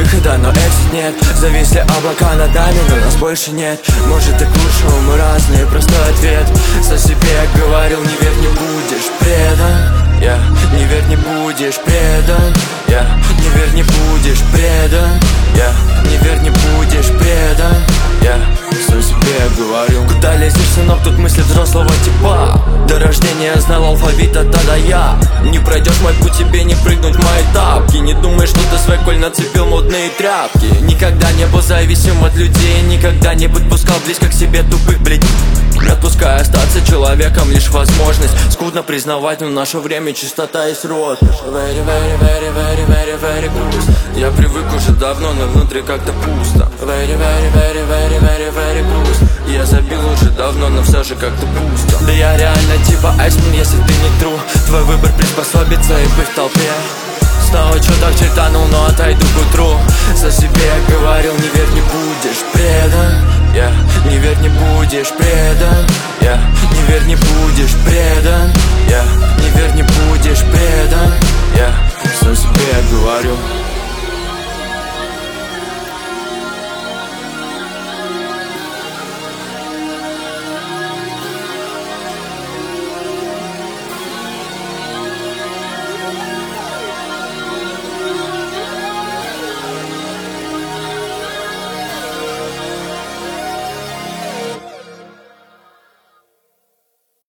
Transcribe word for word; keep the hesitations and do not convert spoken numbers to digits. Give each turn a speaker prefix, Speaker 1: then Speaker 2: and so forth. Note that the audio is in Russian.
Speaker 1: выхода, но эксит нет. Зависли облака над нами, но нас больше нет. Может и к лучшему, мы разные, простой ответ. За себе я говорил, не верь, не будешь предан. Я yeah. Не верь, не будешь предан. Я yeah. Не верь, не будешь предан. Я yeah. Не верь, не будешь предан. Я yeah. Сам себе говорю. Куда лезешь, сынок, тут мысли взрослого типа. До рождения знал алфавит от А до Я. Не пройдешь мой путь, тебе не прыгнуть в мои тапки. Не думай, что ты свой коль нацепил модные тряпки. Никогда не был зависим от людей. Никогда не подпускал близко к себе тупых, блядь. Отпускай остаться человеком лишь возможность. Скудно признавать, но в наше время чистота есть роскошь. Very, very, very, very, very, very грустно. Я привык уже давно, но внутри как-то пусто. Very, very, very, very, very, very грустно. Я забил уже давно, но все же как-то пусто. Да я реально типа Айсман, если ты не тру. Твой выбор приспособиться и быть в толпе. Снова чё-то чертанул, но отойду к утру. За себе я говорил, не верь, не будешь предан. Я yeah. Не верь, не будешь предан. Я yeah.